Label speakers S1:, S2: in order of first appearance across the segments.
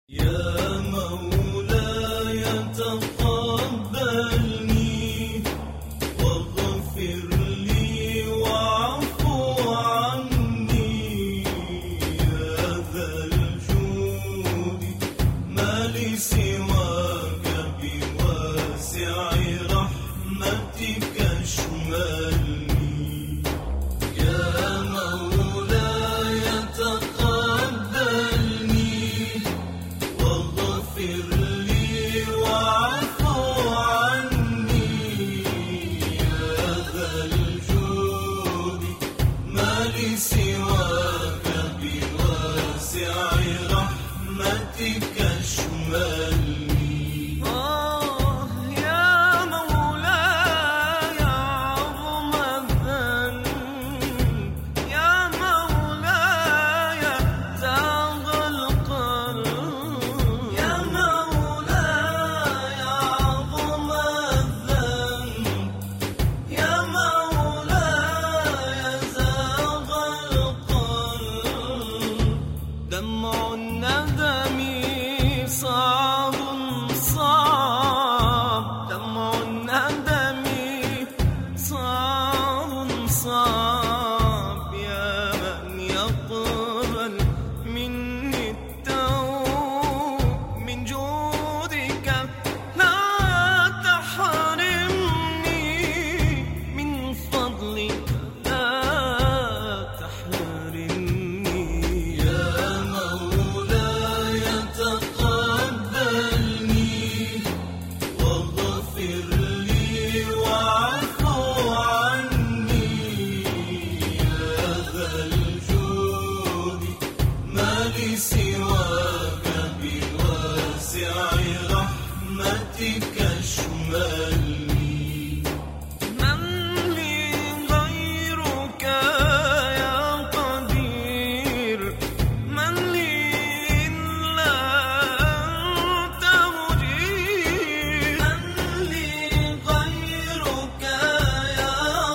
S1: يا مولاي تقبلني واغفر لي واعف عني يا ذا الجود ما لي سواك بواسع رحمتك اشملني يا مولاي تقبلني واغفر لي واعف عني يا ذا الجود ما لي سواك بواسع رحمتك اشملني
S2: دمع الندم صعب صعب، دمع الندم صعب يا من يقبل مني التوب من جودك لا تحرمني من فضلك لا تحرمني
S1: تقبلني واغفر لي واعف عني يا ذا الجود ما لي سواك بواسع رحمتك اشملني
S2: من لي غيرك يا قدير، من لي إلا أنت مجير،
S1: من لي غيرك يا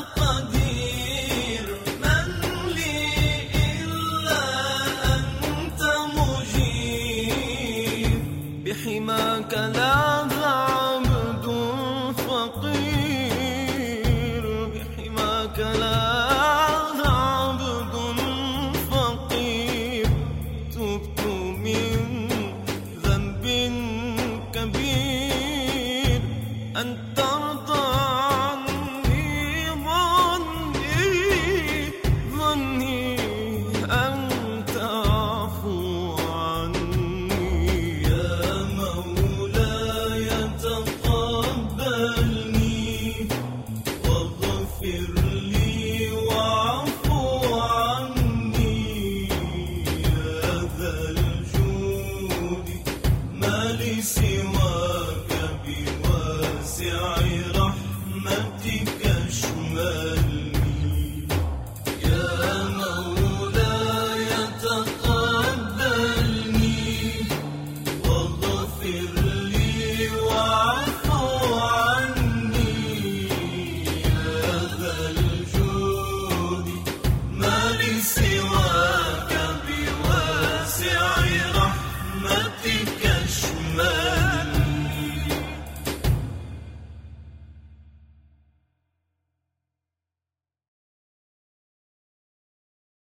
S1: قدير من لي إلا أنت مجير
S2: بحماك لاذ عبد فقير، بحماك لاذ عبد فقير، تبت من ذنب كبير أنت